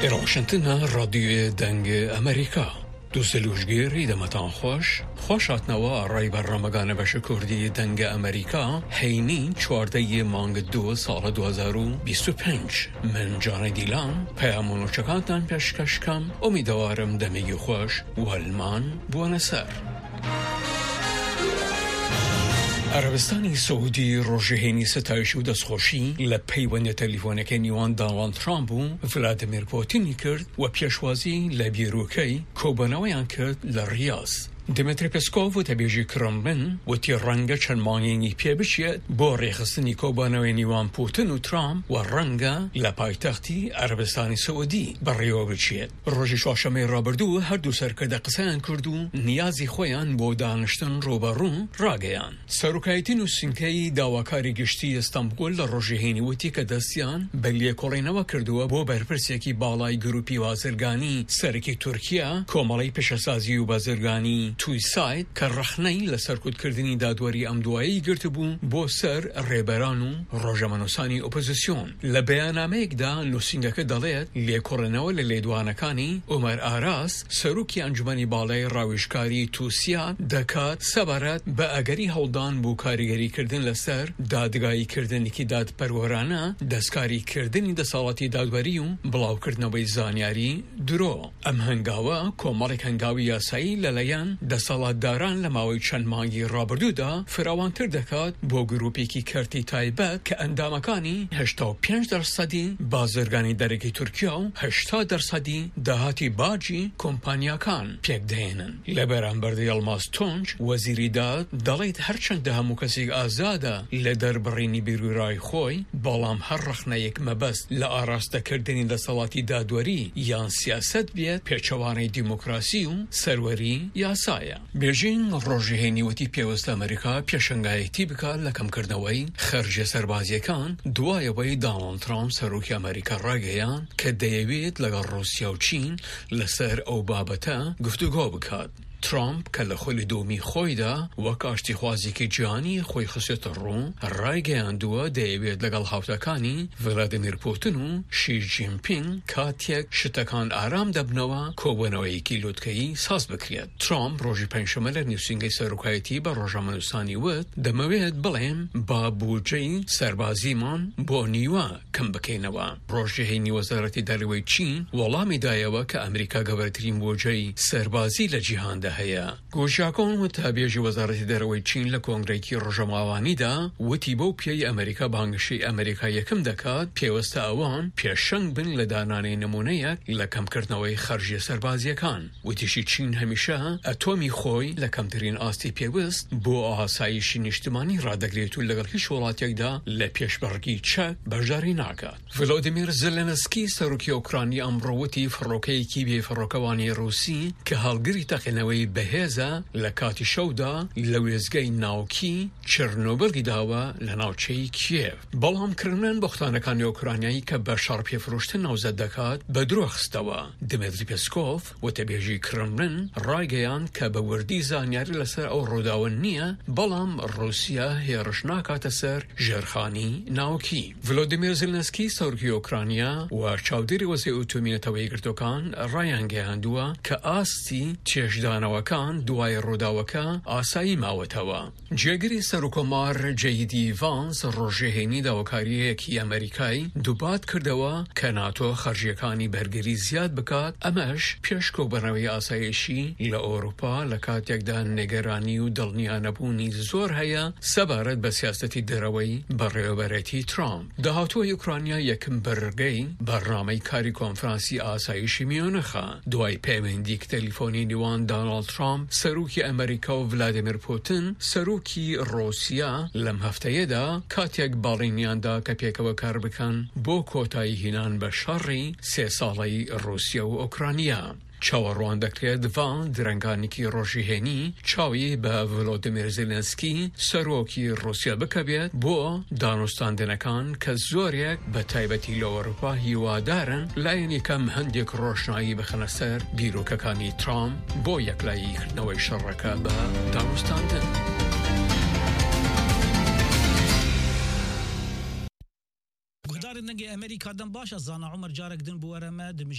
واشنطن رادیوی دنگ ئەمریکا دووسلوژگیری دەمەتان خۆش هاتنەوە ڕای بەرنامەکانە بەشە کوردی دەنگە ئەمریکا هەینی 14 مانگ 2 ساڵە 2025 من جانەی دیلان پەیامونوچەکانتان پێشکەشکەم ئومیدەوارم دەمێگی خۆش وەلمان بوونە سەر. عربستانی سعودی ڕۆژهێنی ستایش و دەستخۆشی لە پەیوەندە تەلیفۆنەکەی نێوان داڵاند ترامپ و ڤلادیمیر پۆتینی کرد و پێشوازی لە بیرۆکەی کۆبوونەوەیان کرد لە ڕیاض. دمیتری پێسکۆڤ وتەبێژی کرملین وتی ڕەنگە چەند مانگێنی پێ بچێت بۆ ڕێخستنی کۆبوونەوەی نێوان پوتین و ترامپ و ڕەنگە لە پایتەختی عربستانی سعودی بەڕێوە بچێت. ڕۆژی چوارشەممەی ڕابردوو هەردوو سەرکردە قسەیان کرد و نیازی خۆیان بۆ دانیشتن ڕوبەڕوو ڕاگەیان. سەرۆکایەتی نووسینگەی داواکاری گشتی ئەستەمبول لە ڕۆژهێنی وتی کە دەستیان بە لێکۆڵینەوە کردووە بۆ بەرپرسێکی باڵای گروپی بازرگانی سەرەکی تورکیا کۆمەڵی پێشەسازی و بازرگانی تویسایت کە ڕەخنەی لە سەرکوتکردنی دادوەری ئەم دوایەی گرتبوو بۆ سەر ڕێبەران و ڕۆژەمەنووسانی ئۆپۆزیسیۆن. لە بەیاننامەیەکدا نووسینگەکە دەڵێت لێکۆڵێنەوە لە لێدوانەکانی ئۆمەر ئاراس سەرۆکی ئەنجومەنی باڵای ڕاوێژکاری تووسیا دەکات سەبارەت بە ئەگەری هەوڵدان بۆ کاریگەریکردن لەسەر دادگاییکردنێکی دادپەروەرانە دەستکاریکردنی دەسەڵاتی دادوەری و بڵاوکردنەوەی زانیاری درۆ. ئەم هەنگاوە کۆمەڵێک هەنگاوی یاسایی لەلایەن دەسەڵاتداران لە ماوەی چەند مانگی ڕابردوودا فراوانتر دەکات بۆ گروپێکی کەرتی تایبەت کە ئەندامەکانی 85% بازرگانی دەرەکی تورکیا و 80% داهاتی باجی کۆمپانیاکان پێکدەهێنن. لە بەرامبەر ئەڵماس تۆنج وەزیری داد دەڵێت هەرچەندە هەموو کەسێک ئازادە لە دەربڕینی بیرروڕای خۆی بەڵام هەر ڕەخنەیەک مەبەست لە ئاراستەکردنی دەسەڵاتی دادوەری یان سیاسەت بێت پێچەوانەی دیموکراسی و سەروەری یاسایە. بێژین ڕۆژهێنی وتی پێوەستە ئەمریکا پێشنگایەتی بکات لە کەمکردنەوەی خەرجە سەربازیەکان دوایەوەی داڵاند ترامپ سەرۆکی ئەمریکا ڕاگەیاند کە دەیەوێت لەگەڵ ڕووسیا و چین لەسەر ئەو بابەتە گفتوگۆ بکات. ترامپ کە لە خۆلی دومی خۆیدا وەک ئاشتیخوازێکی جیهانی خۆی خستێتە ڕوو ڕایگەیاندووە دەیەوێت لەگەڵ هاوتەکانی ڤلادیمیر پۆتین و شی جینپینگ کاتێک شتەکان ئارام دەبنەوە کۆبوونەوەیەکی لووتکەیی ساز بکرێت. ترامپ ڕۆژی پەنجشەممە لە نووسینگەی سەرۆکایەتی بە ڕۆژەمەنووسانی وت دەمەوێت بڵێم با بودجەی سەربازیمان بۆ نیوە کەم بکەینەوە. ڕۆژهێنی وەزارەتی دەرەوەی چین وەڵامی دایەوە کە ئەمریکا گەورەترین بودجەی سەربازی لە جیهاندا هەیە. گۆژاکۆن وتابێژی وەزارەتی دەرەوەی چین لە کۆنگرێکی ڕۆژەماوانیدا وتی بەو پێی ئەمریکا بانگشەی ئەمریکا یەکەم دەکات پێوەستە ئەوان پێشەنگ بن لە دانانەی نمونەیەک لە کەمکردنەوەی خەرجیە سەربازیەکان. وتیشی چین هەمیشە ئەتۆمی خۆی لە کەمترین ئاستی پێوەست بۆ ئاسایشی نیشتمانی ڕادەگرێت و لەگەڵ هیچ وڵاتێکدا لە پێشبڕگی چەک بەشداری ناکات. ڤلۆدیمیر زێلێنسکی سەرۆکی ئوکرانی ئەمڕۆ وتی فڕۆکەیەکی بێفڕۆکەوانی ڕووسی کە هەڵگری تەقینەوەی بەهێزە لە کاتی شەودا لە وێزگەی ناوکی چرنۆبڵی داوە لە ناوچەی کیێڤ. بەڵام کردن بۆختانەکانی ئۆکرانیایی کە بە شەڕ پێفرۆشتن ناوزەت دەکات بە درۆ خستەوە. دمیتری پێسکۆڤ وتەبێژی کرملین ڕایگەیاند کە بە وردی زانیاری لەسەر ئەو ڕووداوە نییە بەڵام ڕووسیا هێرش ناکاتە سەر ژێرخانی ناوکی. ڤلۆدیمیر زێلێنسکی سەرۆکی ئۆکرانیا و چاودێری وەزەی ئۆتۆمیێتەوەی گرتوەکان ڕایانگەیاندووە کە ئاستی چێژدانەوەکان دوای ڕووداوەکە ئاسایی ماوەتەوە. جێگری سەرۆکۆمار جەیدی ڤانس ڕۆژهێنی داواکاریەکی ئەمریکای دووبات کردەوە کە ناتۆ خەرجیەکانی بەرگری زیاد بکات ئەمەش پێش کۆبوونەوەی ئاسایشی لە ئەوروپا لە کاتێکدا نێگەرانی و دڵنیانەبوونی زۆر هەیە سەبارەت بە سیاسەتی دەرەوەی بەڕێوەبەرەتی ترامپ. داهاتووە یوکرانیا یەکم بەرگەی بەرنامەی کاری کۆنفرانسی ئاسایشی میۆنخە دوای پەیوەندیک تەلیفۆنی نێوان دۆناڵد ترامپ سەرۆکی ئەمریکا و ڤلادیمیر پۆتین سەرۆکی ڕۆسیا لەم هەفتەیەدا کاتێک باڵینیاندا کە پێکەوە کار بکەن بۆ کۆتایی هینان بە شەڕی 3 ساڵەی ڕووسیا و ئۆکرانیا. چاوەڕوان دەکرێت ڤان درەنگانێکی ڕۆژیهێنی چاوی بە ڤلۆدیمیر زێلێنسکی سەرۆکی ڕووسیا بکەبێت بۆ دانوستاندنەکان کە زۆرێک بە تایبەتی لە ئەوروپا هیوادارن لایەن یەکەم هەندێک ڕۆشنایی بخەنە سەر بیرۆکەکانی ترامپ بۆ یەکلاییکردنەوەی شەڕەکە بە دانوستاندن. گهدار نگه امریکا دن باشه زانا عمر جارک دن بواره ما